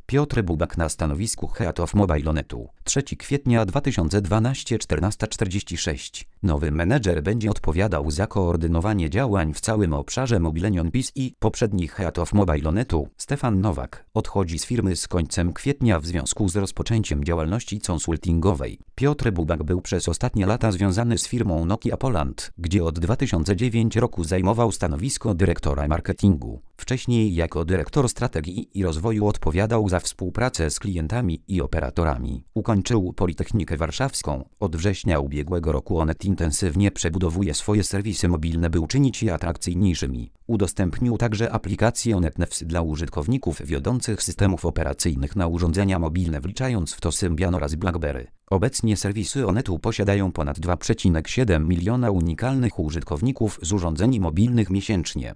Piotr Bubak na stanowisku Head of Mobile Onetu. 3 kwietnia 2012 14:46. Nowy menedżer będzie odpowiadał za koordynowanie działań w całym obszarze Mobilenion PiS i poprzedni Head of Mobile Onetu, Stefan Nowak, odchodzi z firmy z końcem kwietnia w związku z rozpoczęciem działalności konsultingowej. Piotr Bubak był przez ostatnie lata związany z firmą Nokia Poland, gdzie od 2009 roku zajmował stanowisko dyrektora marketingu. Wcześniej jako dyrektor strategii i rozwoju odpowiadał za współpracę z klientami i operatorami. Ukończył Politechnikę Warszawską. Od września ubiegłego roku Onet intensywnie przebudowuje swoje serwisy mobilne, by uczynić je atrakcyjniejszymi. Udostępnił także aplikację Onet Nevs dla użytkowników wiodących systemów operacyjnych na urządzenia mobilne, wliczając w to Symbian oraz BlackBerry. Obecnie serwisy Onetu posiadają ponad 2,7 miliona unikalnych użytkowników z urządzeń mobilnych miesięcznie.